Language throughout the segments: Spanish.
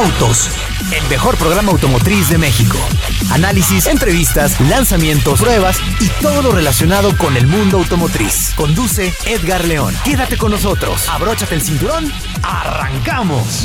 Autos, el mejor programa automotriz de México. Análisis, entrevistas, lanzamientos, pruebas y todo lo relacionado con el mundo automotriz. Conduce Edgar León. Quédate con nosotros. Abróchate el cinturón. ¡Arrancamos!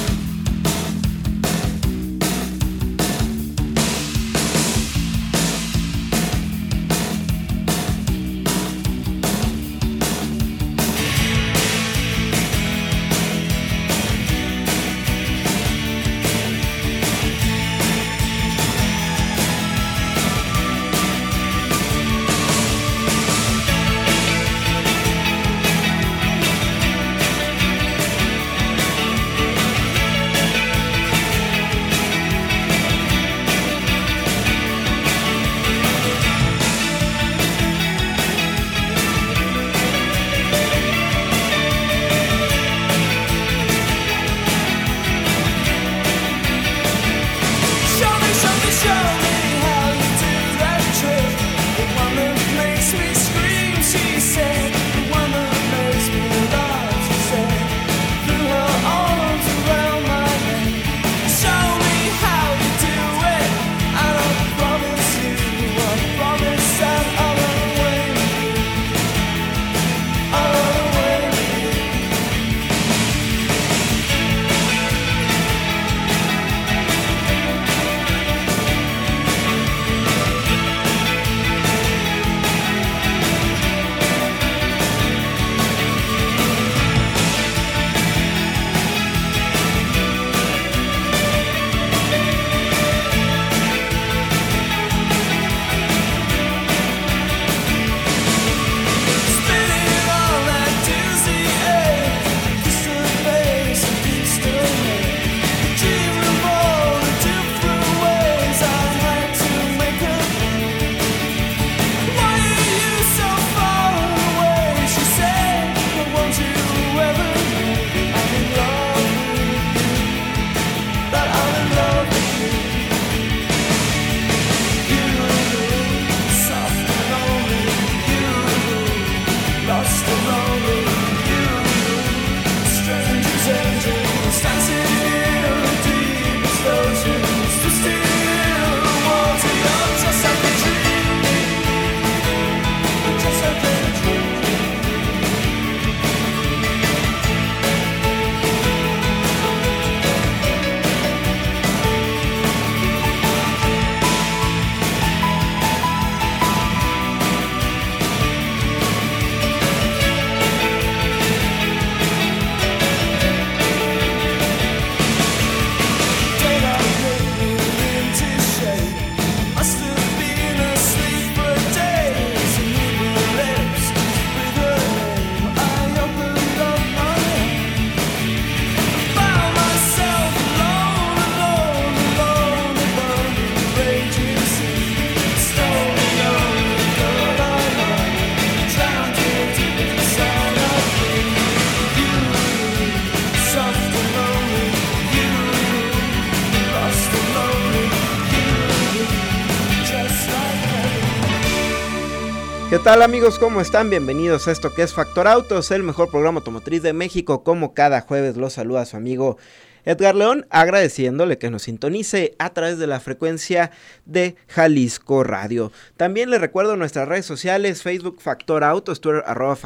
¿Qué tal, amigos? ¿Cómo están? Bienvenidos a esto que es Factor Autos, el mejor programa automotriz de México. Como cada jueves los saluda su amigo Edgar León, agradeciéndole que nos sintonice a través de la frecuencia de Jalisco Radio. También les recuerdo nuestras redes sociales: Facebook Factor Autos, Twitter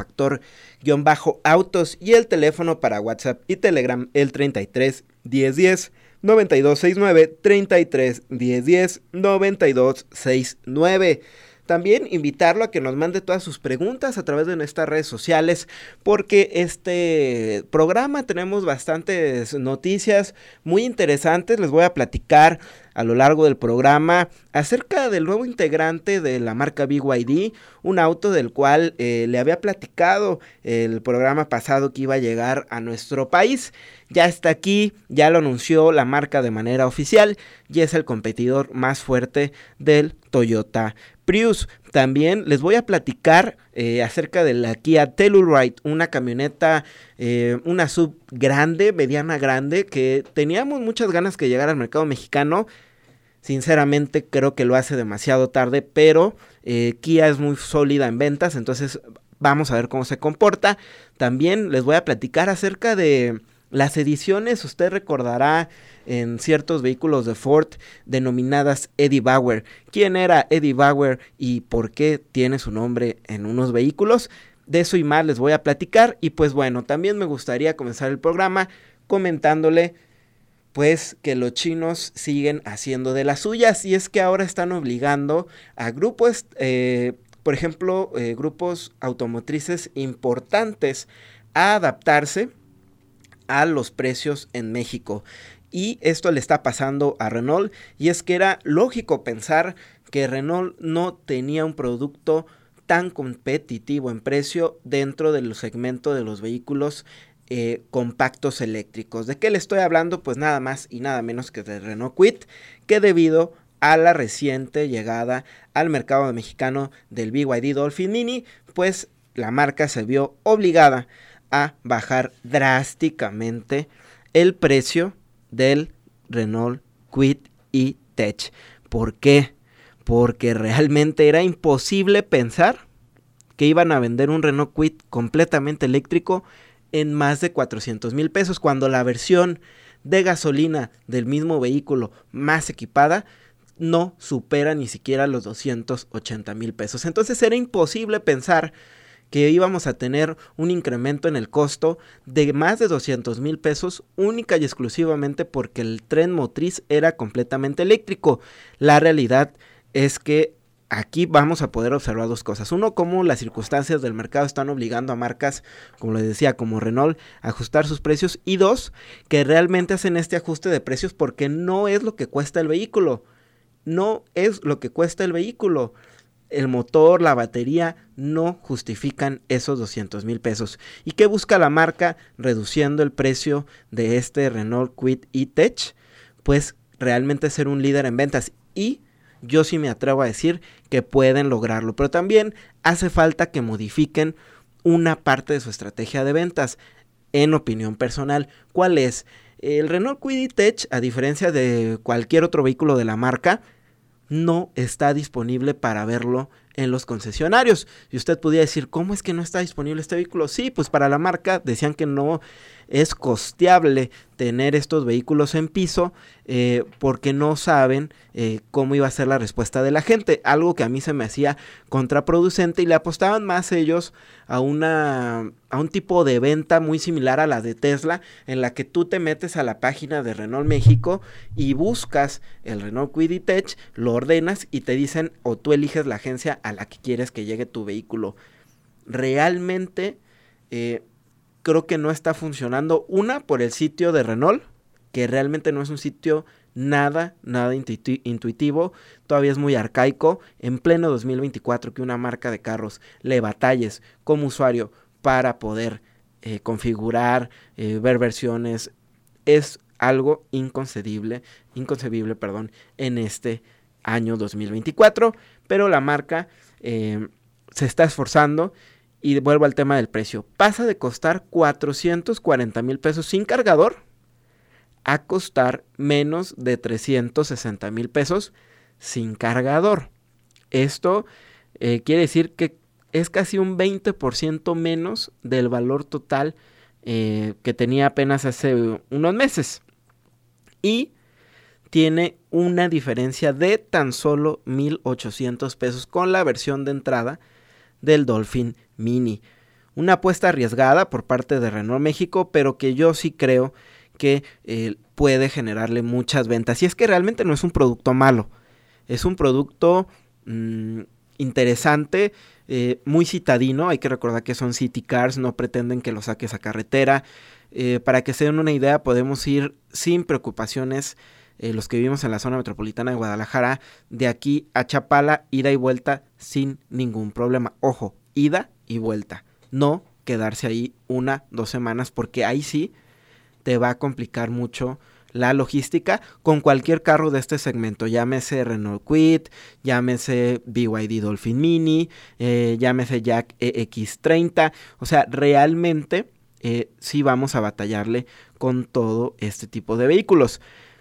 @Factor_Autos y el teléfono para WhatsApp y Telegram el 33 10 10 9269 33 10 10 9269. También invitarlo a que nos mande todas sus preguntas a través de nuestras redes sociales, porque este programa tenemos bastantes noticias muy interesantes. Les voy a platicar a lo largo del programa acerca del nuevo integrante de la marca BYD, un auto del cual le había platicado el programa pasado que iba a llegar a nuestro país. Ya está aquí, ya lo anunció la marca de manera oficial y es el competidor más fuerte del Toyota Prius. También les voy a platicar acerca de la Kia Telluride, una camioneta, una sub grande, mediana grande, que teníamos muchas ganas que llegara al mercado mexicano. Sinceramente creo que lo hace demasiado tarde, pero Kia es muy sólida en ventas, entonces vamos a ver cómo se comporta. También les voy a platicar acerca de Las ediciones, usted recordará en ciertos vehículos de Ford denominadas Eddie Bauer. ¿Quién era Eddie Bauer y por qué tiene su nombre en unos vehículos? De eso y más les voy a platicar. Y pues bueno, también me gustaría comenzar el programa comentándole pues que los chinos siguen haciendo de las suyas, y es que ahora están obligando a grupos, por ejemplo, grupos automotrices importantes a adaptarse a los precios en México. Y esto le está pasando a Renault, y es que era lógico pensar que Renault no tenía un producto tan competitivo en precio dentro del segmento de los vehículos compactos eléctricos. ¿De qué le estoy hablando? Pues nada más y nada menos que de Renault Kwid, que debido a la reciente llegada al mercado mexicano del BYD Dolphin Mini, pues la marca se vio obligada a bajar drásticamente el precio del Renault Kwid E-Tech. ¿Por qué? Porque realmente era imposible pensar que iban a vender un Renault Kwid completamente eléctrico en más de 400,000 pesos, cuando la versión de gasolina del mismo vehículo más equipada no supera ni siquiera los 280,000 pesos. Entonces era imposible pensar que íbamos a tener un incremento en el costo de más de 200,000 pesos única y exclusivamente porque el tren motriz era completamente eléctrico. La realidad es que aquí vamos a poder observar dos cosas. Uno, cómo las circunstancias del mercado están obligando a marcas, como les decía, como Renault, a ajustar sus precios. Y dos, que realmente hacen este ajuste de precios porque no es lo que cuesta el vehículo. No es lo que cuesta el vehículo. El motor, la batería, no justifican esos 200,000 pesos. ¿Y qué busca la marca reduciendo el precio de este Renault Kwid E-Tech? Pues realmente ser un líder en ventas, y yo sí me atrevo a decir que pueden lograrlo, pero también hace falta que modifiquen una parte de su estrategia de ventas, en opinión personal. ¿Cuál es? El Renault Kwid E-Tech, a diferencia de cualquier otro vehículo de la marca, no está disponible para verlo en los concesionarios. Y usted podría decir, ¿cómo es que no está disponible este vehículo? Sí, pues para la marca decían que no es costeable tener estos vehículos en piso porque no saben cómo iba a ser la respuesta de la gente, algo que a mí se me hacía contraproducente, y le apostaban más ellos a un tipo de venta muy similar a la de Tesla, en la que tú te metes a la página de Renault México y buscas el Renault Kwid E-Tech, lo ordenas y te dicen, o tú eliges la agencia a la que quieres que llegue tu vehículo. Realmente creo que no está funcionando. Una, por el sitio de Renault, que realmente no es un sitio nada intuitivo, todavía es muy arcaico. En pleno 2024, que una marca de carros le batalles como usuario para poder configurar, ver versiones, es algo inconcebible, en este año 2024, pero la marca se está esforzando. Y vuelvo al tema del precio. Pasa de costar 440,000 pesos sin cargador a costar menos de 360,000 pesos sin cargador. Esto quiere decir que es casi un 20% menos del valor total que tenía apenas hace unos meses. Y tiene una diferencia de tan solo 1,800 pesos con la versión de entrada del Dolphin Mini. Una apuesta arriesgada por parte de Renault México, pero que yo sí creo que puede generarle muchas ventas. Y es que realmente no es un producto malo, es un producto interesante, muy citadino. Hay que recordar que son city cars, no pretenden que lo saques a carretera. Para que se den una idea, podemos ir sin preocupaciones, los que vivimos en la zona metropolitana de Guadalajara, de aquí a Chapala, ida y vuelta sin ningún problema. Ojo, ida y vuelta, no quedarse ahí 1-2 semanas, porque ahí sí te va a complicar mucho la logística con cualquier carro de este segmento, llámese Renault Kwid, llámese BYD Dolphin Mini, llámese Jack EX30, o sea, realmente sí vamos a batallarle con todo este tipo de vehículos.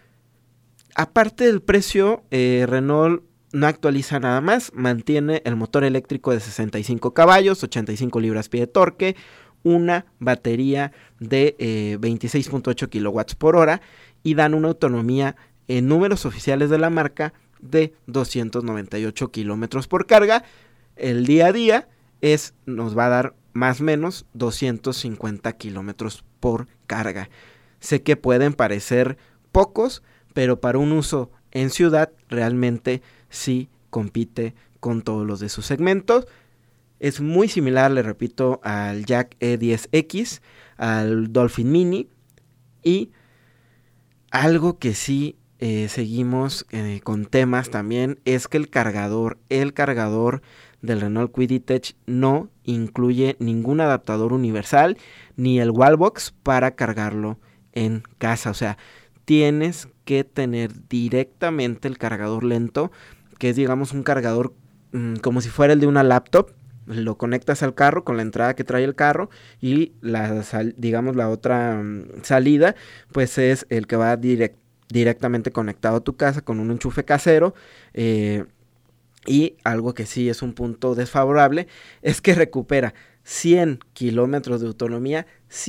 Aparte del precio, Renault no actualiza nada más, mantiene el motor eléctrico de 65 caballos, 85 libras-pie de torque, una batería de 26.8 kilowatts por hora y dan una autonomía en números oficiales de la marca de 298 kilómetros por carga. El día a día nos va a dar más o menos 250 kilómetros por carga. Sé que pueden parecer pocos, pero para un uso en ciudad realmente sí compite con todos los de sus segmentos. Es muy similar, le repito, al Jack E10X, al Dolphin Mini, y algo que sí seguimos con temas también es que el cargador del Renault Kwid E-Tech no incluye ningún adaptador universal ni el Wallbox para cargarlo en casa. O sea, tienes que tener directamente el cargador lento, que es, digamos, un cargador como si fuera el de una laptop. Lo conectas al carro con la entrada que trae el carro y la otra salida pues es el que va directamente conectado a tu casa con un enchufe casero. Y algo que sí es un punto desfavorable es que recupera 100 kilómetros de autonomía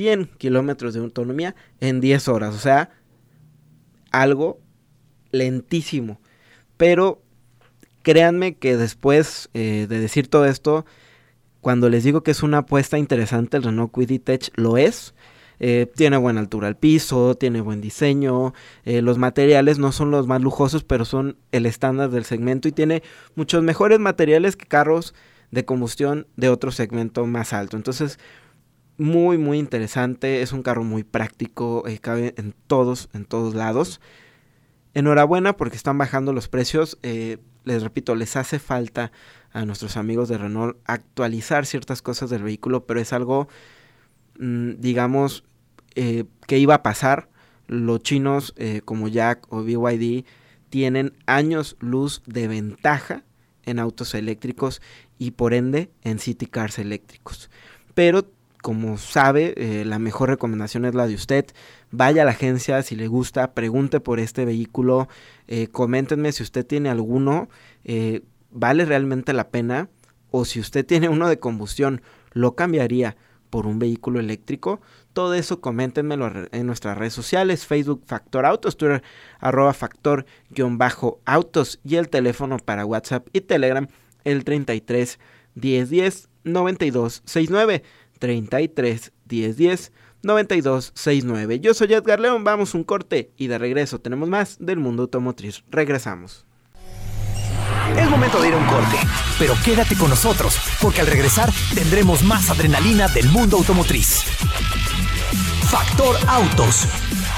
en 10 horas. O sea, algo lentísimo. Pero créanme que después de decir todo esto, cuando les digo que es una apuesta interesante, el Renault Kwid E-Tech lo es. Tiene buena altura al piso, tiene buen diseño, los materiales no son los más lujosos, pero son el estándar del segmento y tiene muchos mejores materiales que carros de combustión de otro segmento más alto. Entonces, muy muy interesante, es un carro muy práctico, cabe en todos lados. Enhorabuena porque están bajando los precios. Les repito, les hace falta a nuestros amigos de Renault actualizar ciertas cosas del vehículo, pero es algo, digamos, que iba a pasar. Los chinos como Jack o BYD tienen años luz de ventaja en autos eléctricos y por ende en city cars eléctricos. Pero como sabe, la mejor recomendación es la de usted. Vaya a la agencia si le gusta, pregunte por este vehículo, coméntenme si usted tiene alguno, vale realmente la pena, o si usted tiene uno de combustión, ¿lo cambiaría por un vehículo eléctrico? Todo eso coméntenmelo en nuestras redes sociales, Facebook Factor Autos, Twitter @factor_autos y el teléfono para WhatsApp y Telegram el 33 10 10 92 69. 33 10 10 92 69. Yo soy Edgar León, vamos un corte y de regreso tenemos más del mundo automotriz. Regresamos. Es momento de ir a un corte, pero quédate con nosotros, porque al regresar tendremos más adrenalina del mundo automotriz. Factor Autos.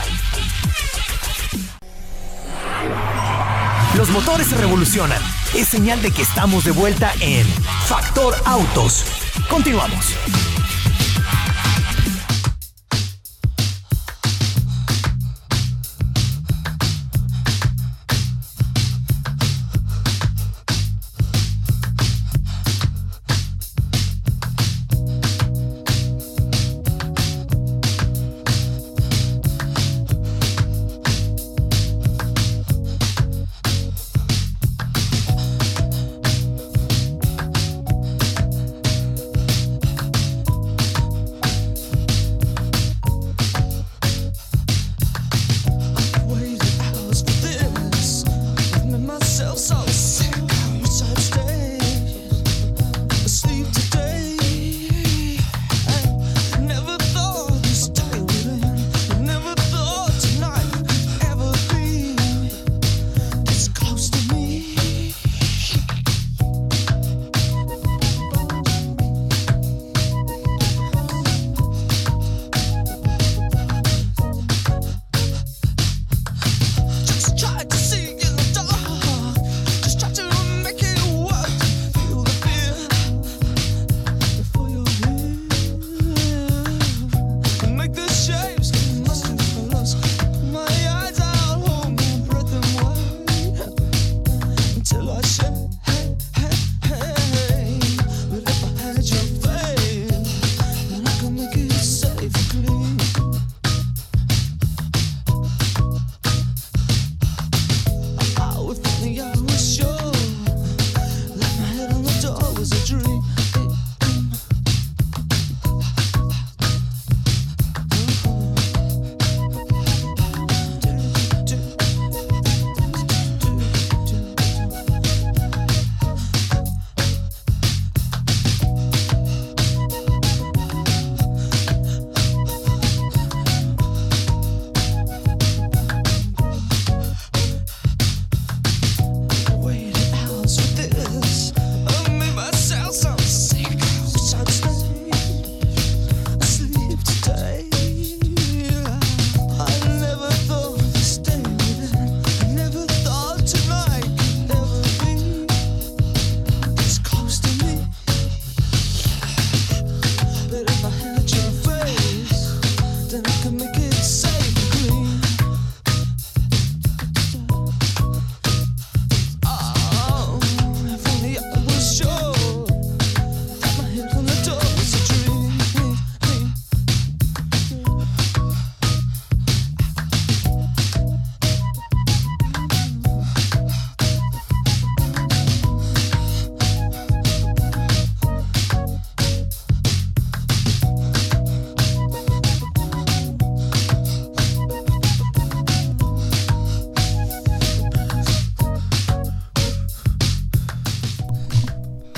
Los motores se revolucionan. Es señal de que estamos de vuelta en Factor Autos. Continuamos.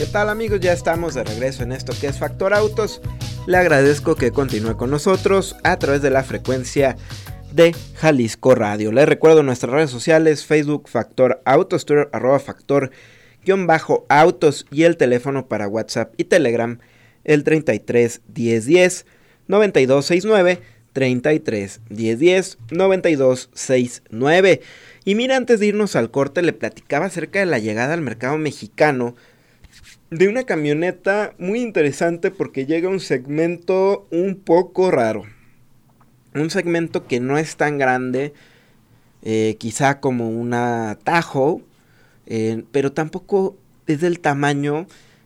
tal amigos? Ya estamos de regreso en esto que es Factor Autos. Le agradezco que continúe con nosotros a través de la frecuencia de Jalisco Radio. Les recuerdo nuestras redes sociales: Facebook Factor Autos, Twitter @Factor_Autos y el teléfono para WhatsApp y Telegram el 33 10 10 92 69 33 10 10 92 69. Y mira, antes de irnos al corte le platicaba acerca de la llegada al mercado mexicano de una camioneta muy interesante, porque llega a un segmento un poco raro. Un segmento que no es tan grande, quizá como una Tahoe, pero tampoco es del tamaño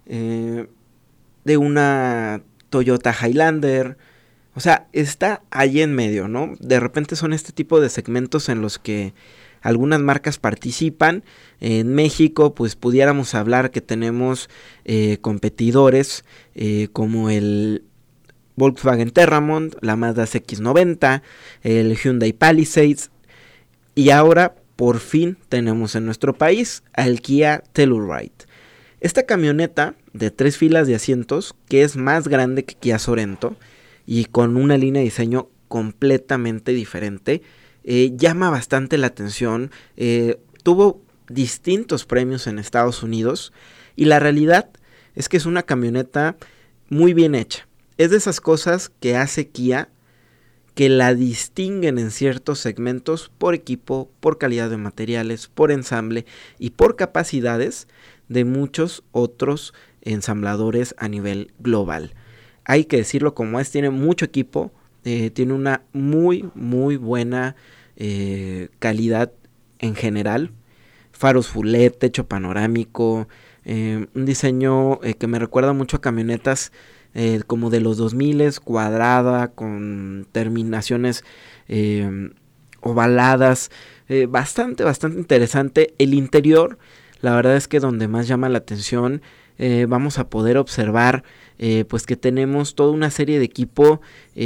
de una Toyota Highlander. O sea, está ahí en medio, ¿no? De repente son este tipo de segmentos en los que algunas marcas participan. En México, pues pudiéramos hablar que tenemos competidores como el Volkswagen Terramont, la Mazda CX-90, el Hyundai Palisade, y ahora por fin tenemos en nuestro país al Kia Telluride. Esta camioneta de 3 filas de asientos, que es más grande que Kia Sorento y con una línea de diseño completamente diferente, llama bastante la atención. Tuvo distintos premios en Estados Unidos y la realidad es que es una camioneta muy bien hecha. Es de esas cosas que hace Kia que la distinguen en ciertos segmentos por equipo, por calidad de materiales, por ensamble y por capacidades de muchos otros ensambladores a nivel global. Hay que decirlo como es, tiene mucho equipo, tiene una muy buena calidad en general. Faros full LED, techo panorámico, un diseño que me recuerda mucho a camionetas como de los 2000, cuadrada, con terminaciones ovaladas, bastante interesante. El interior, la verdad es que donde más llama la atención, vamos a poder observar pues que tenemos toda una serie de equipo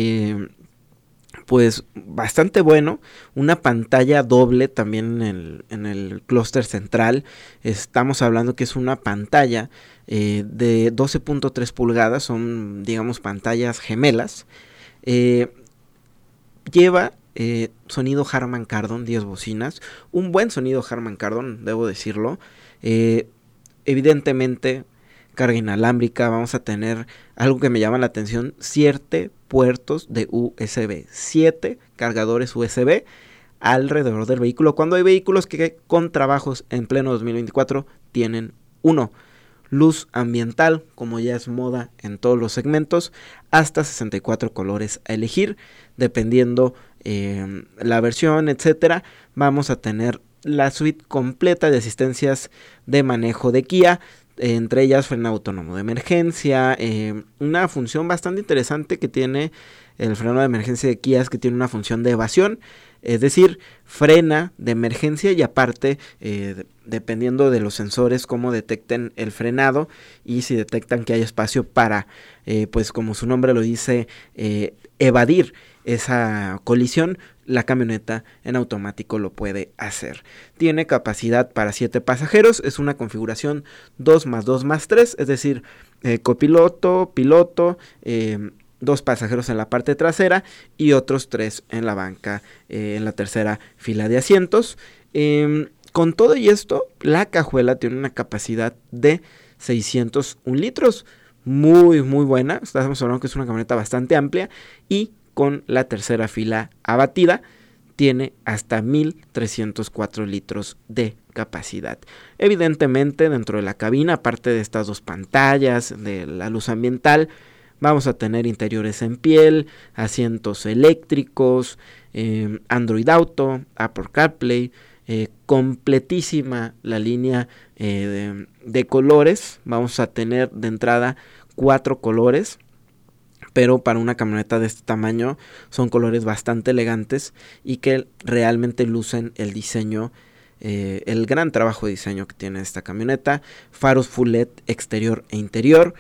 pues bastante bueno, una pantalla doble también en el clúster central. Estamos hablando que es una pantalla de 12.3 pulgadas, son digamos pantallas gemelas. Lleva sonido Harman Kardon, 10 bocinas, un buen sonido Harman Kardon, debo decirlo. Evidentemente carga inalámbrica, vamos a tener algo que me llama la atención: 7 puertos de USB, 7 cargadores USB alrededor del vehículo, cuando hay vehículos que con trabajos en pleno 2024 tienen uno. Luz ambiental, como ya es moda en todos los segmentos, hasta 64 colores a elegir, dependiendo la versión, etcétera. Vamos a tener la suite completa de asistencias de manejo de Kia, entre ellas freno autónomo de emergencia, una función bastante interesante que tiene el freno de emergencia de Kia, es que tiene una función de evasión, es decir, frena de emergencia y aparte, dependiendo de los sensores, cómo detecten el frenado y si detectan que hay espacio para, pues como su nombre lo dice, evadir esa colisión, la camioneta en automático lo puede hacer. Tiene capacidad para 7 pasajeros, es una configuración 2+2+3, es decir, copiloto, piloto, 2 pasajeros en la parte trasera y otros 3 en la banca, en la tercera fila de asientos. Con todo y esto, la cajuela tiene una capacidad de 601 litros, muy buena. Estamos hablando que es una camioneta bastante amplia y con la tercera fila abatida tiene hasta 1304 litros de capacidad. Evidentemente, dentro de la cabina, aparte de estas 2 pantallas, de la luz ambiental, vamos a tener interiores en piel, asientos eléctricos, Android Auto, Apple CarPlay, completísima la línea de colores. Vamos a tener de entrada 4 colores, pero para una camioneta de este tamaño son colores bastante elegantes y que realmente lucen el diseño, el gran trabajo de diseño que tiene esta camioneta. Faros full LED exterior e interior.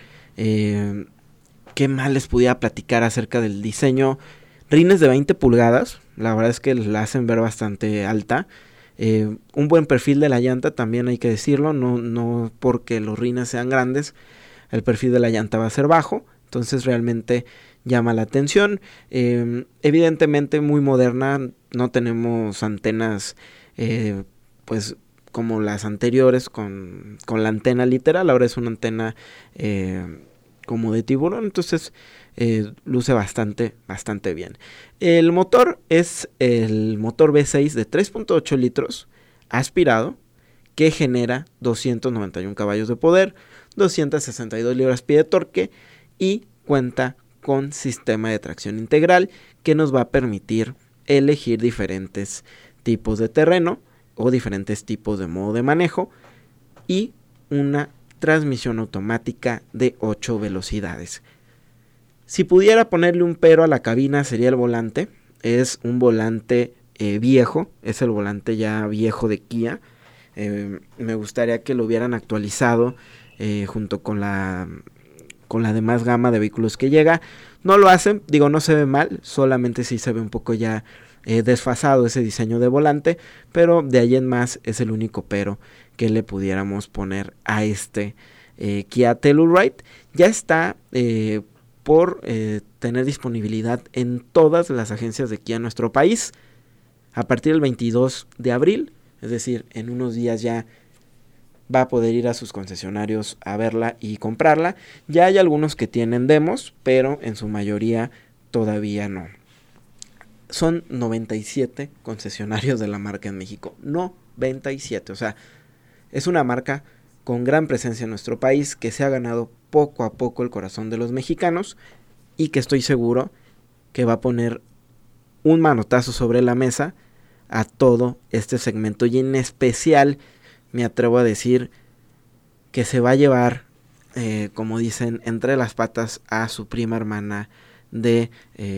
¿Qué más les pudiera platicar acerca del diseño? Rines de 20 pulgadas, la verdad es que la hacen ver bastante alta. Un buen perfil de la llanta, también hay que decirlo, no porque los rines sean grandes, el perfil de la llanta va a ser bajo, entonces realmente llama la atención. Evidentemente muy moderna, no tenemos antenas pues como las anteriores con la antena literal, ahora es una antena como de tiburón, entonces luce bastante bien. El motor es el motor V6 de 3.8 litros aspirado, que genera 291 caballos de poder, 262 libras-pie de torque y cuenta con sistema de tracción integral que nos va a permitir elegir diferentes tipos de terreno o diferentes tipos de modo de manejo y una transmisión automática de 8 velocidades. Si pudiera ponerle un pero a la cabina sería el volante. Es un volante viejo, es el volante ya viejo de Kia. Me gustaría que lo hubieran actualizado junto con la demás gama de vehículos que llega. No lo hacen, digo, no se ve mal, solamente sí se ve un poco ya desfasado ese diseño de volante, pero de ahí en más es el único pero que le pudiéramos poner a este Kia Telluride. Ya está por tener disponibilidad en todas las agencias de Kia en nuestro país a partir del 22 de abril, es decir, en unos días ya va a poder ir a sus concesionarios a verla y comprarla. Ya hay algunos que tienen demos, pero en su mayoría todavía no. Son 97 concesionarios de la marca en México. 97, o sea, es una marca con gran presencia en nuestro país que se ha ganado poco a poco el corazón de los mexicanos y que estoy seguro que va a poner un manotazo sobre la mesa a todo este segmento y en especial me atrevo a decir que se va a llevar, como dicen, entre las patas a su prima hermana de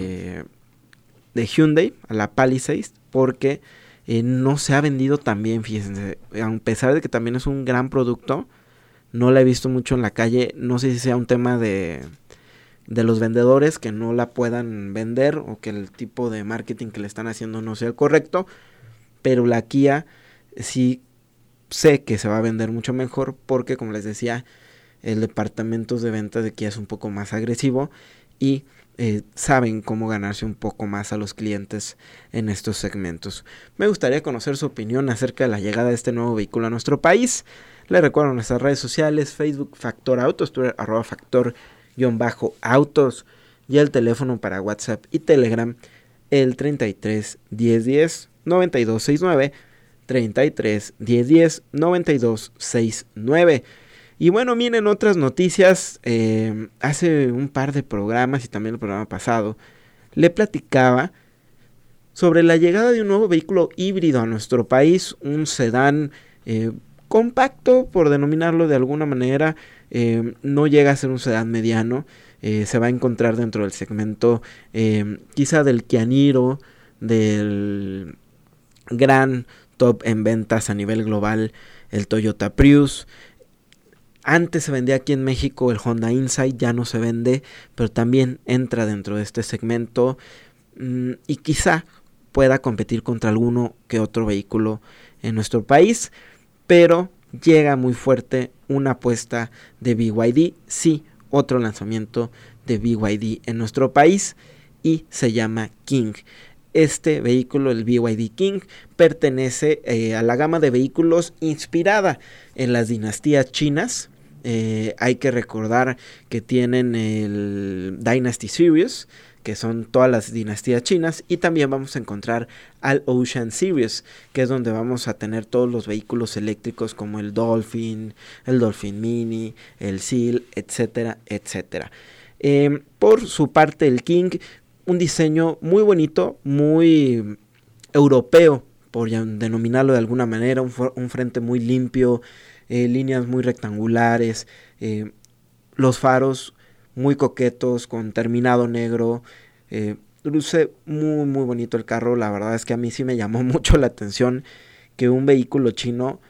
Hyundai, a la Palisade, porque no se ha vendido tan bien, fíjense, a pesar de que también es un gran producto, no la he visto mucho en la calle, no sé si sea un tema de los vendedores que no la puedan vender o que el tipo de marketing que le están haciendo no sea el correcto, pero la Kia sí sé que se va a vender mucho mejor porque, como les decía, el departamento de ventas de Kia es un poco más agresivo y saben cómo ganarse un poco más a los clientes en estos segmentos. Me gustaría conocer su opinión acerca de la llegada de este nuevo vehículo a nuestro país. Les recuerdo nuestras redes sociales: Facebook Factor Autos, Twitter @factor_autos y el teléfono para WhatsApp y Telegram el 33 10 10 92 69 33 10 10 92 69. Y bueno, miren, otras noticias. Hace un par de programas y también el programa pasado le platicaba sobre la llegada de un nuevo vehículo híbrido a nuestro país, un sedán compacto, por denominarlo de alguna manera. No llega a ser un sedán mediano, se va a encontrar dentro del segmento quizá del Kia Niro, del gran top en ventas a nivel global, el Toyota Prius. Antes se vendía aquí en México el Honda Insight, ya no se vende, pero también entra dentro de este segmento y quizá pueda competir contra alguno que otro vehículo en nuestro país, pero llega muy fuerte una apuesta de BYD, sí, otro lanzamiento de BYD en nuestro país y se llama King. Este vehículo, el BYD King, pertenece a la gama de vehículos inspirada en las dinastías chinas. Hay que recordar que tienen el Dynasty Series, que son todas las dinastías chinas, y también vamos a encontrar al Ocean Series, que es donde vamos a tener todos los vehículos eléctricos como el Dolphin Mini, el Seal, etcétera, etcétera. Por su parte, el King, un diseño muy bonito, muy europeo, por denominarlo de alguna manera, un frente muy limpio, líneas muy rectangulares, los faros muy coquetos con terminado negro. Luce muy muy bonito el carro. La verdad es que a mí sí me llamó mucho la atención que un vehículo chino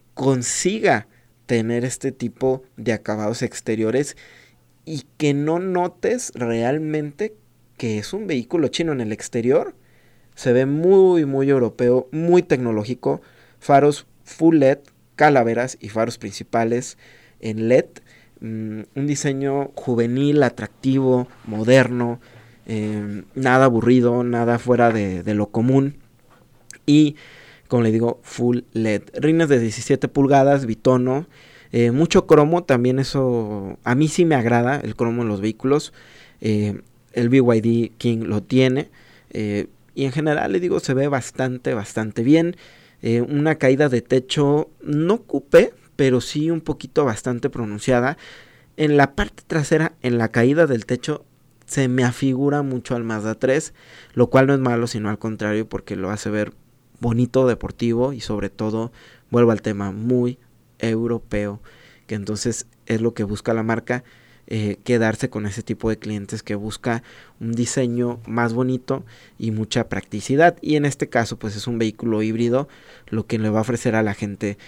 consiga tener este tipo de acabados exteriores y que no notes realmente que es un vehículo chino en el exterior. Se ve muy muy europeo, muy tecnológico. Faros full LED, calaveras y faros principales en LED. un diseño juvenil, atractivo, moderno, nada aburrido, nada fuera de lo común. Y, como le digo, full LED. Rines de 17 pulgadas, bitono. Mucho cromo, también eso a mí sí me agrada, el cromo en los vehículos. El BYD King lo tiene. Y en general, le digo, se ve bastante bien. Una caída de techo no coupé, pero sí un poquito bastante pronunciada. En la parte trasera, en la caída del techo, se me afigura mucho al Mazda 3, lo cual no es malo, sino al contrario, porque lo hace ver bonito, deportivo y sobre todo, vuelvo al tema, muy europeo, que entonces es lo que busca la marca, quedarse con ese tipo de clientes que busca un diseño más bonito y mucha practicidad. Y en este caso, pues es un vehículo híbrido, lo que le va a ofrecer a la gente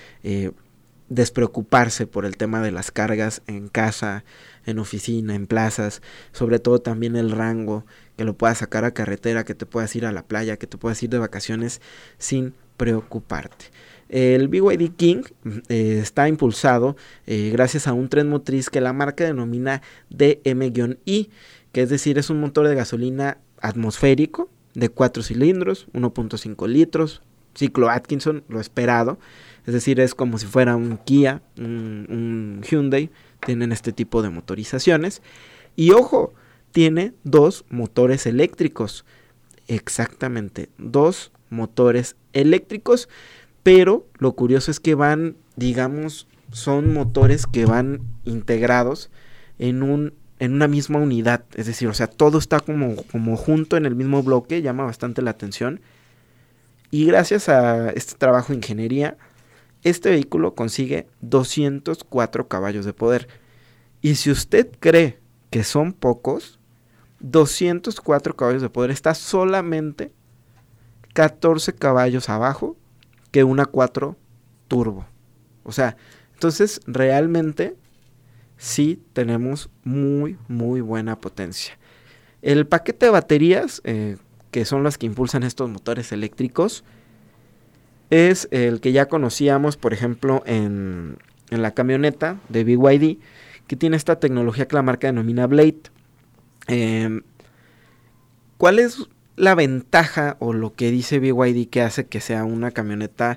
despreocuparse por el tema de las cargas en casa, en oficina, en plazas, sobre todo también el rango, que lo puedas sacar a carretera, que te puedas ir a la playa, que te puedas ir de vacaciones sin preocuparte. El BYD King está impulsado gracias a un tren motriz que la marca denomina DM-I, que es decir, es un motor de gasolina atmosférico de 4 cilindros, 1.5 litros, ciclo Atkinson, lo esperado. Es decir, es como si fuera un Kia, un Hyundai, tienen este tipo de motorizaciones. Y ojo, tiene 2 motores eléctricos, exactamente, 2 motores eléctricos, pero lo curioso es que van, digamos, son motores que van integrados en una misma unidad, es decir, o sea, todo está como junto en el mismo bloque, llama bastante la atención. Y gracias a este trabajo de ingeniería, este vehículo consigue 204 caballos de poder. Y si usted cree que son pocos, 204 caballos de poder está solamente 14 caballos abajo que una 4 turbo. O sea, entonces realmente sí tenemos muy buena potencia. El paquete de baterías, que son las que impulsan estos motores eléctricos, es el que ya conocíamos, por ejemplo, en la camioneta de BYD, que tiene esta tecnología que la marca denomina Blade. ¿Cuál es la ventaja o lo que dice BYD que hace que sea una camioneta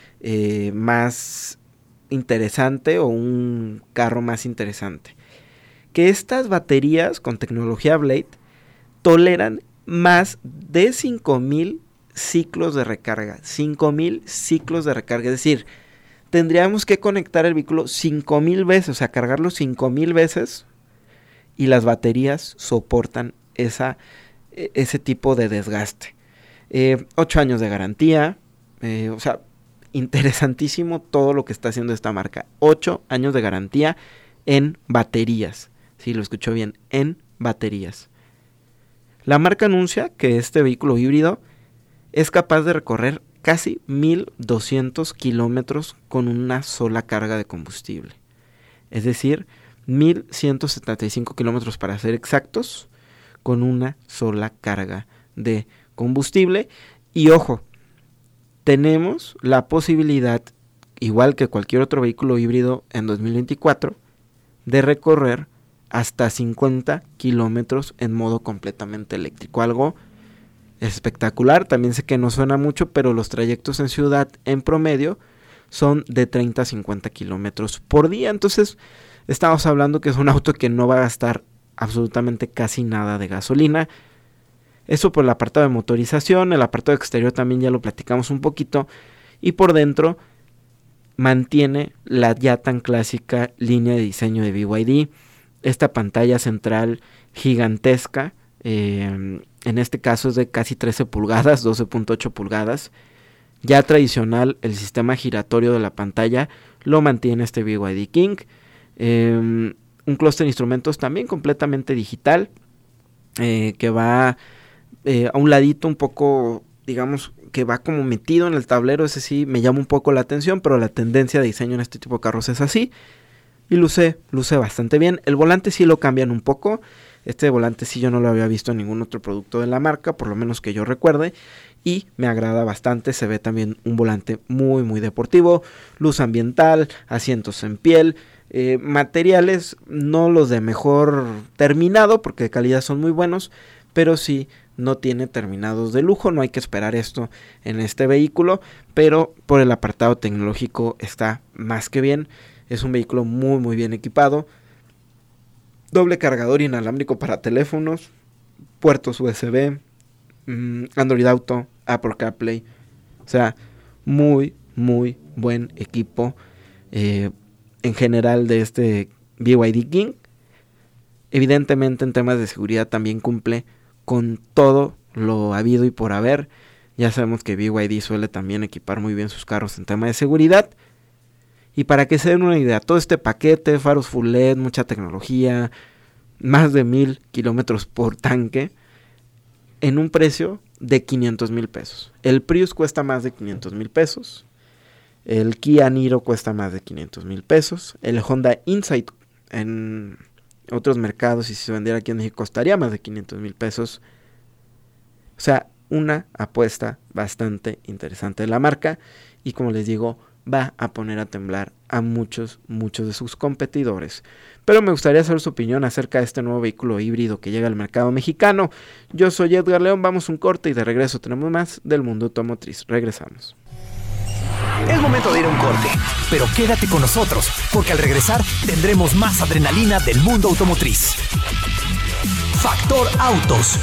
más interesante o un carro más interesante? Que estas baterías con tecnología Blade toleran más de 5000 ciclos de recarga. 5000 ciclos de recarga. Es decir, tendríamos que conectar el vehículo 5000 veces, o sea, cargarlo 5000 veces, y las baterías soportan ese tipo de desgaste. 8 años de garantía, o sea, interesantísimo todo lo que está haciendo esta marca. 8 años de garantía en baterías. Sí, lo escuchó bien, en baterías. La marca anuncia que este vehículo híbrido es capaz de recorrer casi 1200 kilómetros con una sola carga de combustible. Es decir, 1175 kilómetros para ser exactos, con una sola carga de combustible. Y ojo, tenemos la posibilidad, igual que cualquier otro vehículo híbrido en 2024, de recorrer hasta 50 kilómetros en modo completamente eléctrico. Algo espectacular. También sé que no suena mucho, pero los trayectos en ciudad en promedio son de 30 a 50 kilómetros por día. Entonces estamos hablando que es un auto que no va a gastar absolutamente casi nada de gasolina. Eso por el apartado de motorización. El apartado exterior también ya lo platicamos un poquito. Y por dentro mantiene la ya tan clásica línea de diseño de BYD. Esta pantalla central gigantesca, en este caso es de casi 13 pulgadas, 12.8 pulgadas. Ya tradicional, el sistema giratorio de la pantalla lo mantiene este BYD King. Un clúster de instrumentos también completamente digital, que va a un ladito un poco, digamos, que va como metido en el tablero. Ese sí me llama un poco la atención, pero la tendencia de diseño en este tipo de carros es así. Y luce bastante bien. El volante sí lo cambian un poco. Este volante sí yo no lo había visto en ningún otro producto de la marca, por lo menos que yo recuerde. y me agrada bastante. Se ve también un volante muy muy deportivo, luz ambiental, asientos en piel, materiales no los de mejor terminado porque de calidad son muy buenos, pero sí no tiene terminados de lujo. No hay que esperar esto en este vehículo, pero por el apartado tecnológico está más que bien. Es un vehículo muy muy bien equipado, doble cargador inalámbrico para teléfonos, puertos USB, Android Auto, Apple CarPlay. O sea, muy muy buen equipo en general de este BYD King. Evidentemente en temas de seguridad también cumple con todo lo habido y por haber. Ya sabemos que BYD suele también equipar muy bien sus carros en tema de seguridad. Y para que se den una idea, todo este paquete, faros full LED, mucha tecnología, más de 1000 kilómetros por tanque, en un precio de 500,000 pesos. El Prius cuesta más de 500,000 pesos. El Kia Niro cuesta más de 500,000 pesos. El Honda Insight en otros mercados, y si se vendiera aquí en México, costaría más de 500,000 pesos. O sea, una apuesta bastante interesante de la marca. Y como les digo, va a poner a temblar a muchos de sus competidores. Pero me gustaría saber su opinión acerca de este nuevo vehículo híbrido que llega al mercado mexicano. Yo soy Edgar León, vamos un corte y de regreso tenemos más del mundo automotriz. Regresamos. Es momento de ir a un corte, pero quédate con nosotros, porque al regresar tendremos más adrenalina del mundo automotriz. Factor Autos.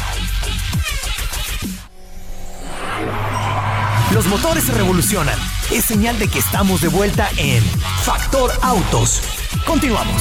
Los motores se revolucionan. Es señal de que estamos de vuelta en Factor Autos. Continuamos.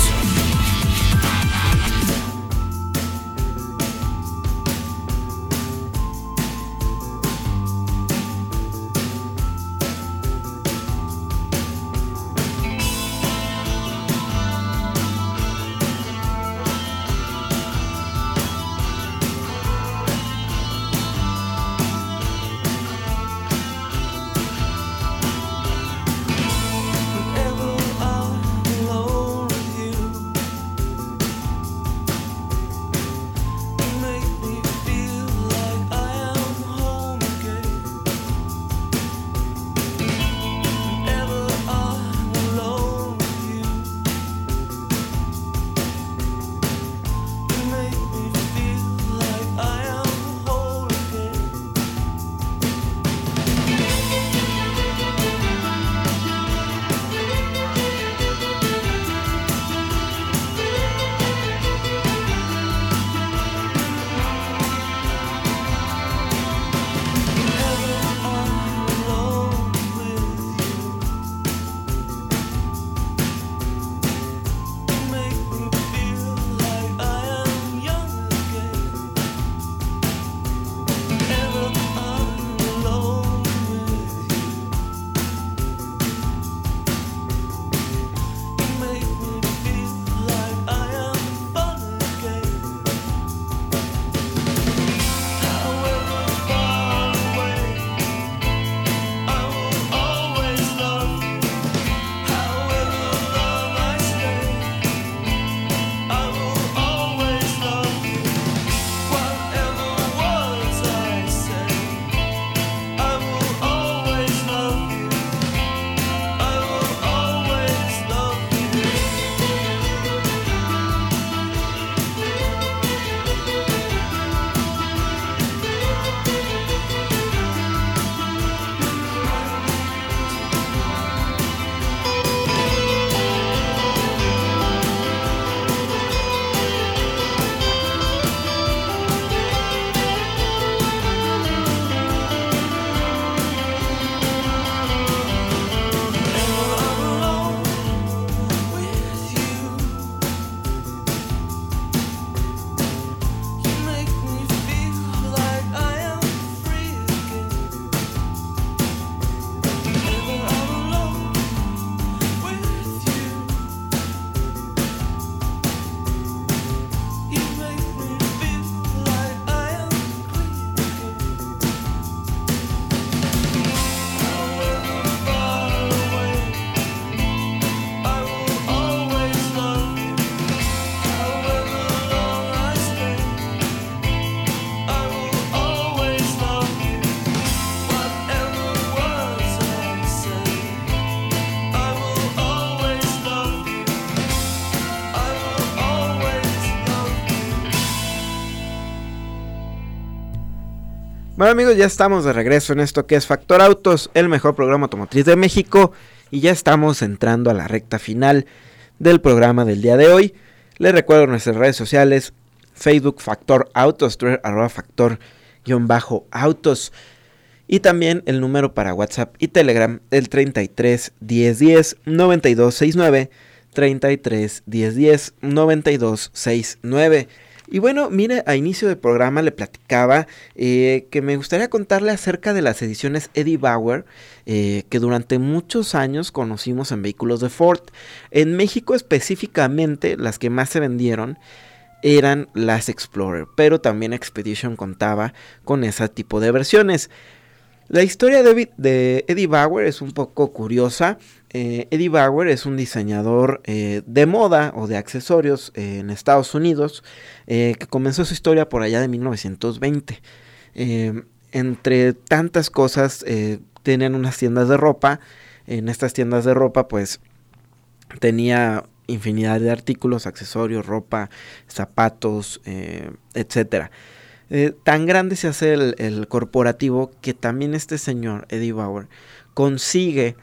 Bueno amigos, ya estamos de regreso en esto que es Factor Autos, el mejor programa automotriz de México, y ya estamos entrando a la recta final del programa del día de hoy. Les recuerdo nuestras redes sociales: Facebook Factor Autos, Twitter @Factor_Autos, y también el número para WhatsApp y Telegram, el 33 10 10 92 69, 33 10 10 92 69. Y bueno, mire, a inicio del programa le platicaba que me gustaría contarle acerca de las ediciones Eddie Bauer, que durante muchos años conocimos en vehículos de Ford. En México específicamente, las que más se vendieron eran las Explorer, pero también Expedition contaba con ese tipo de versiones. La historia de Eddie Bauer es un poco curiosa. Eddie Bauer es un diseñador de moda o de accesorios en Estados Unidos, que comenzó su historia por allá de 1920. Entre tantas cosas, tenían unas tiendas de ropa. En estas tiendas de ropa pues tenía infinidad de artículos, accesorios, ropa, zapatos, etcétera. Tan grande se hace el corporativo que también este señor, Eddie Bauer, consigue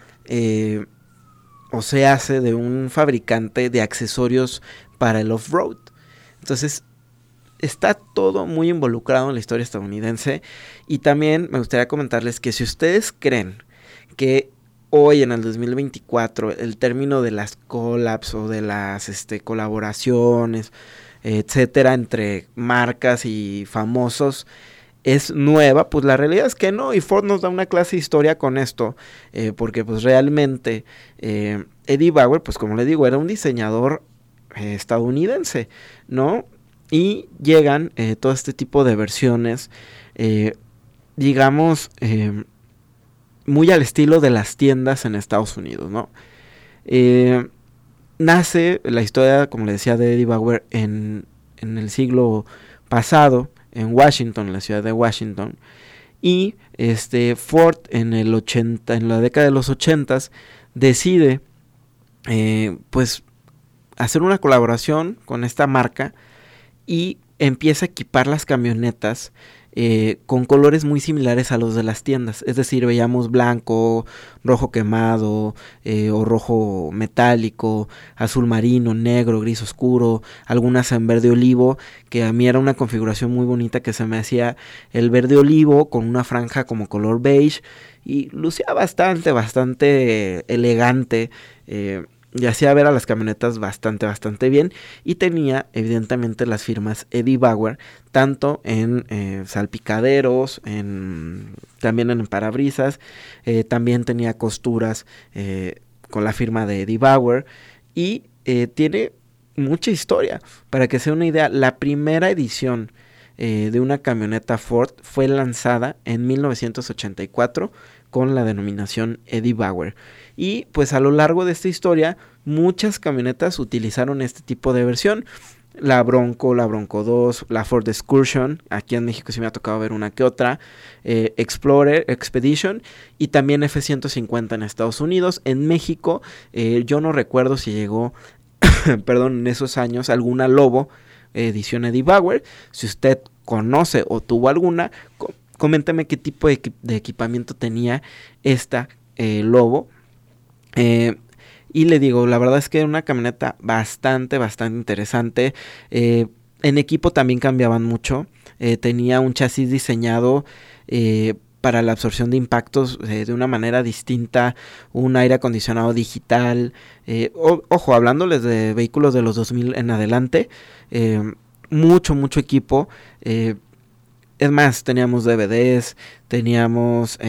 o se hace de un fabricante de accesorios para el off-road. Entonces está todo muy involucrado en la historia estadounidense. Y también me gustaría comentarles que si ustedes creen que hoy en el 2024 el término de las collabs o de las colaboraciones, etcétera, entre marcas y famosos es nueva, pues la realidad es que no, y Ford nos da una clase de historia con esto, porque pues realmente Eddie Bauer, pues como le digo, era un diseñador estadounidense, ¿no? Y llegan todo este tipo de versiones, digamos, muy al estilo de las tiendas en Estados Unidos, ¿no? Nace la historia, como le decía, de Eddie Bauer en el siglo pasado, en Washington, en la ciudad de Washington. Y Ford en la década de los 80s decide pues hacer una colaboración con esta marca y empieza a equipar las camionetas con colores muy similares a los de las tiendas. Es decir, veíamos blanco, rojo quemado, o rojo metálico, azul marino, negro, gris oscuro, algunas en verde olivo, que a mí era una configuración muy bonita, que se me hacía el verde olivo con una franja como color beige y lucía bastante elegante, y hacía ver a las camionetas bastante bien, y tenía evidentemente las firmas Eddie Bauer, tanto en salpicaderos, también en parabrisas, también tenía costuras con la firma de Eddie Bauer, y tiene mucha historia. Para que sea una idea, la primera edición de una camioneta Ford fue lanzada en 1984 con la denominación Eddie Bauer. Y pues a lo largo de esta historia muchas camionetas utilizaron este tipo de versión. La Bronco 2, la Ford Excursion, aquí en México sí me ha tocado ver una que otra, Explorer, Expedition, y también F-150 en Estados Unidos. En México yo no recuerdo si llegó, perdón, en esos años alguna Lobo edición Eddie Bauer. Si usted conoce o tuvo alguna, coménteme qué tipo de equipamiento tenía esta Lobo. Y le digo, la verdad es que era una camioneta bastante interesante. En equipo también cambiaban mucho. Tenía un chasis diseñado para la absorción de impactos de una manera distinta, un aire acondicionado digital. Ojo, hablándoles de vehículos de los 2000 en adelante, mucho equipo. Es más, teníamos DVDs, teníamos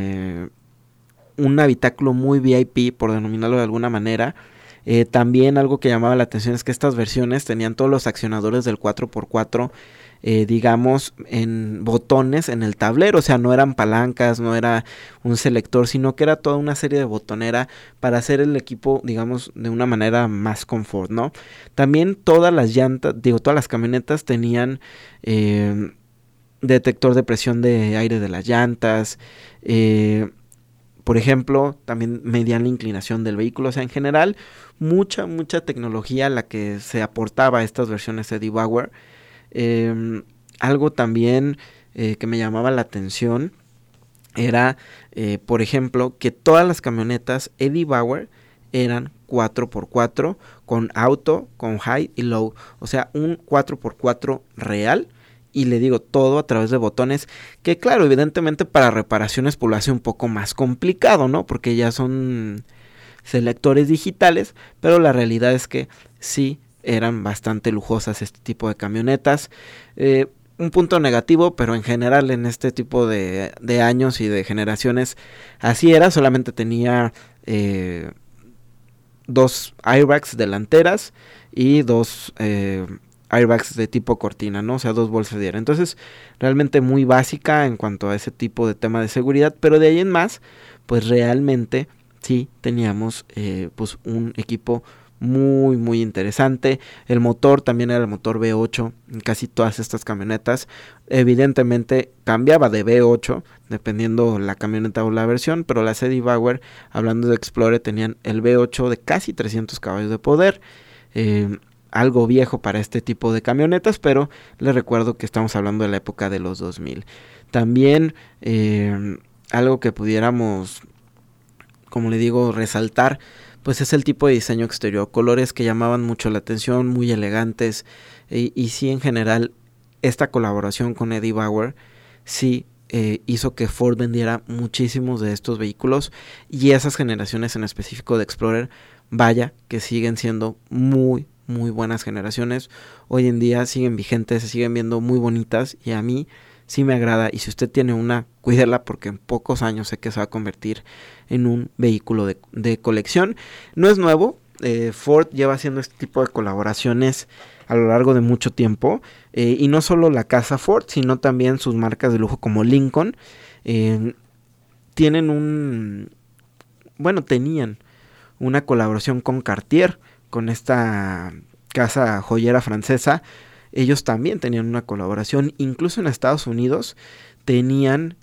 un habitáculo muy VIP, por denominarlo de alguna manera. También algo que llamaba la atención es que estas versiones tenían todos los accionadores del 4x4, digamos, en botones en el tablero. O sea, no eran palancas, no era un selector, sino que era toda una serie de botonera para hacer el equipo, digamos, de una manera más confort, ¿no? También todas las llantas, todas las camionetas tenían detector de presión de aire de las llantas, por ejemplo, también medían la inclinación del vehículo. O sea, en general, mucha tecnología la que se aportaba a estas versiones Eddie Bauer. Algo también que me llamaba la atención era, por ejemplo, que todas las camionetas Eddie Bauer eran 4x4 con auto, con high y low, o sea, un 4x4 real. Y le digo, todo a través de botones, que claro, evidentemente para reparaciones pues lo hace un poco más complicado, ¿no? Porque ya son selectores digitales, pero la realidad es que sí eran bastante lujosas este tipo de camionetas. Un punto negativo, pero en general en este tipo de años y de generaciones así era, solamente tenía 2 airbags delanteras y 2 airbags de tipo cortina, ¿no? O sea, 2 bolsas de aire. Entonces, realmente muy básica en cuanto a ese tipo de tema de seguridad, pero de ahí en más, pues realmente sí teníamos pues un equipo muy muy interesante. El motor también era el motor V8 en casi todas estas camionetas. Evidentemente cambiaba de V8 dependiendo la camioneta o la versión, pero las Eddie Bauer, hablando de Explorer, tenían el V8 de casi 300 caballos de poder. Algo viejo para este tipo de camionetas, pero les recuerdo que estamos hablando de la época de los 2000. También algo que pudiéramos, como le digo, resaltar, pues es el tipo de diseño exterior, colores que llamaban mucho la atención, muy elegantes, y sí, en general esta colaboración con Eddie Bauer sí hizo que Ford vendiera muchísimos de estos vehículos, y esas generaciones en específico de Explorer, vaya que siguen siendo muy muy buenas generaciones. Hoy en día siguen vigentes, se siguen viendo muy bonitas, y a mí sí me agrada. Y si usted tiene una, cuídela, porque en pocos años sé que se va a convertir en un vehículo de colección. No es nuevo, Ford lleva haciendo este tipo de colaboraciones a lo largo de mucho tiempo, y no solo la casa Ford, sino también sus marcas de lujo como Lincoln. Tenían una colaboración con Cartier, con esta casa joyera francesa. Ellos también tenían una colaboración, incluso en Estados Unidos tenían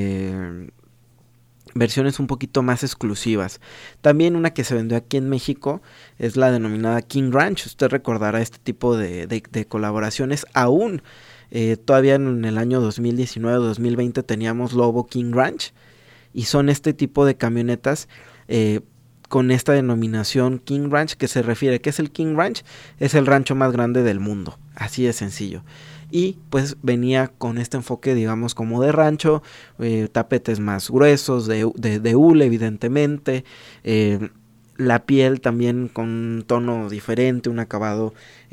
versiones un poquito más exclusivas. También una que se vendió aquí en México es la denominada King Ranch. Usted recordará este tipo de colaboraciones. Aún todavía en el año 2019-2020 teníamos Lobo King Ranch, y son este tipo de camionetas con esta denominación King Ranch, que se refiere, ¿qué es el King Ranch? Es el rancho más grande del mundo, así de sencillo. Y pues venía con este enfoque, digamos, como de rancho, tapetes más gruesos, de hule, evidentemente, la piel también con un tono diferente, un acabado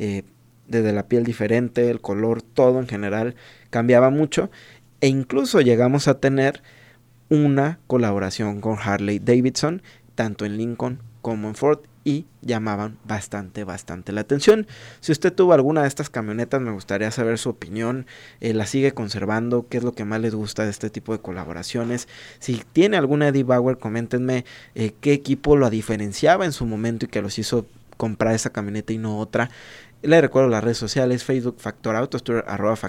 desde la piel diferente, el color, todo en general cambiaba mucho, e incluso llegamos a tener una colaboración con Harley Davidson, tanto en Lincoln como en Ford, y llamaban bastante la atención. Si usted tuvo alguna de estas camionetas, me gustaría saber su opinión. ¿La sigue conservando? ¿Qué es lo que más les gusta de este tipo de colaboraciones? Si tiene alguna Eddie Bauer, coméntenme qué equipo lo diferenciaba en su momento y que los hizo comprar esa camioneta y no otra. Les recuerdo las redes sociales: Facebook Factor Autos, Twitter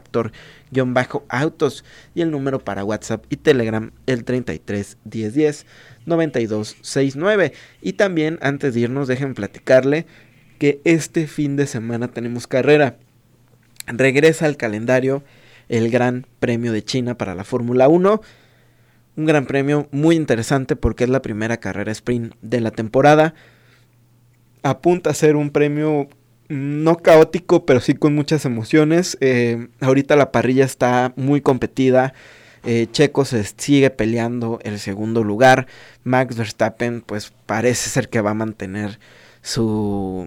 @Factor_Autos, y el número para WhatsApp y Telegram el 33 10 10 92 69. Y también, antes de irnos, dejen platicarle que este fin de semana tenemos carrera. Regresa al calendario el Gran Premio de China para la Fórmula 1. Un gran premio muy interesante porque es la primera carrera sprint de la temporada. Apunta a ser un premio no caótico, pero sí con muchas emociones. Ahorita la parrilla está muy competida. Checo se sigue peleando el segundo lugar. Max Verstappen pues parece ser que va a mantener su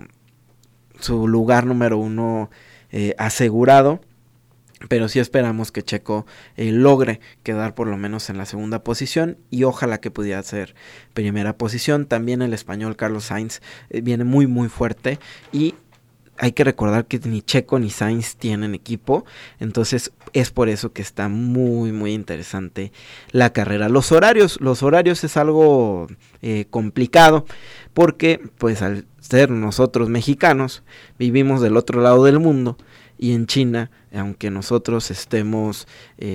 lugar número 1 asegurado, pero sí esperamos que Checo logre quedar por lo menos en la segunda posición, y ojalá que pudiera ser primera posición. También el español Carlos Sainz viene muy muy fuerte, y hay que recordar que ni Checo ni Sainz tienen equipo, entonces es por eso que está muy muy interesante la carrera. Los horarios es algo complicado, porque pues al ser nosotros mexicanos vivimos del otro lado del mundo, y en China, aunque nosotros estemos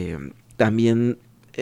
también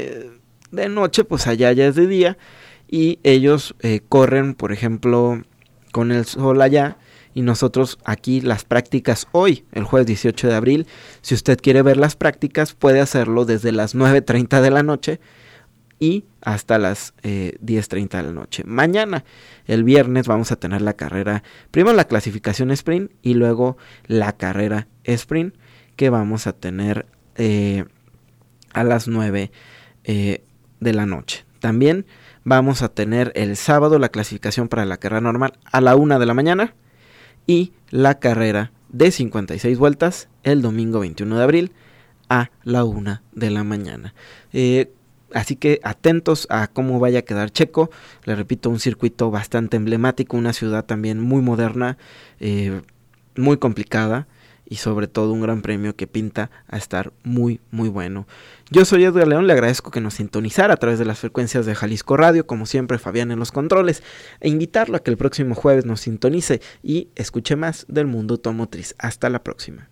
de noche, pues allá ya es de día, y ellos corren, por ejemplo, con el sol allá, y nosotros aquí las prácticas hoy, el jueves 18 de abril. Si usted quiere ver las prácticas, puede hacerlo desde las 9:30 de la noche y hasta las 10:30 de la noche. Mañana, el viernes, vamos a tener la carrera, primero la clasificación sprint y luego la carrera sprint, que vamos a tener a las 9 de la noche. También vamos a tener el sábado la clasificación para la carrera normal a la 1 de la mañana y la carrera de 56 vueltas el domingo 21 de abril a la 1 de la mañana. Así que atentos a cómo vaya a quedar Checo. Le repito, un circuito bastante emblemático, una ciudad también muy moderna, muy complicada, y sobre todo un gran premio que pinta a estar muy muy bueno. Yo soy Edgar León, le agradezco que nos sintonizara a través de las frecuencias de Jalisco Radio, como siempre Fabián en los controles, e invitarlo a que el próximo jueves nos sintonice y escuche más del mundo automotriz. Hasta la próxima.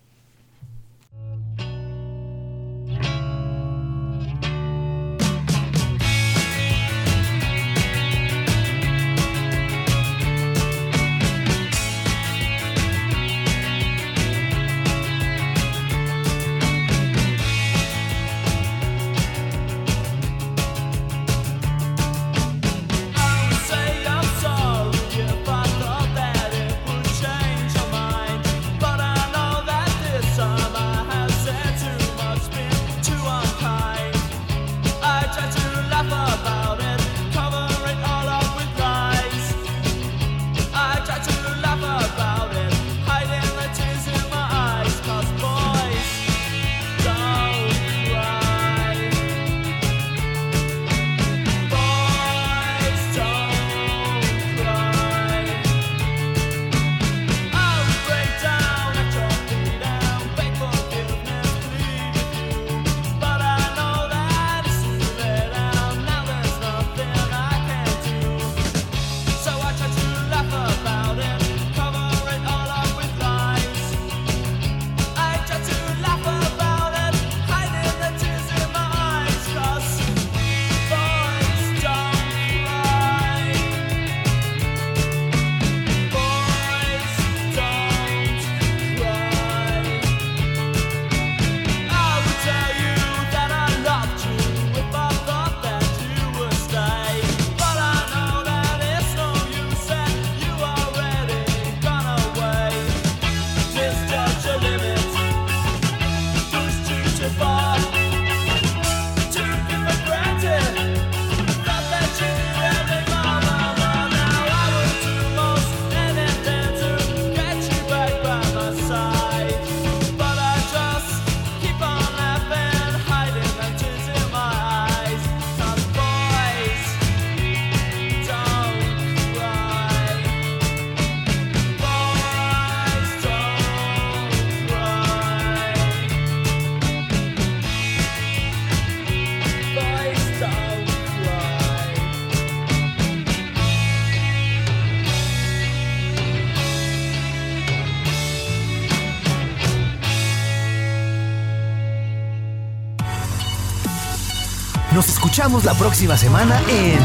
Nos escuchamos la próxima semana en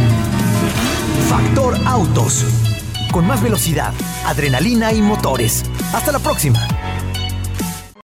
Factor Autos. Con más velocidad, adrenalina y motores. Hasta la próxima.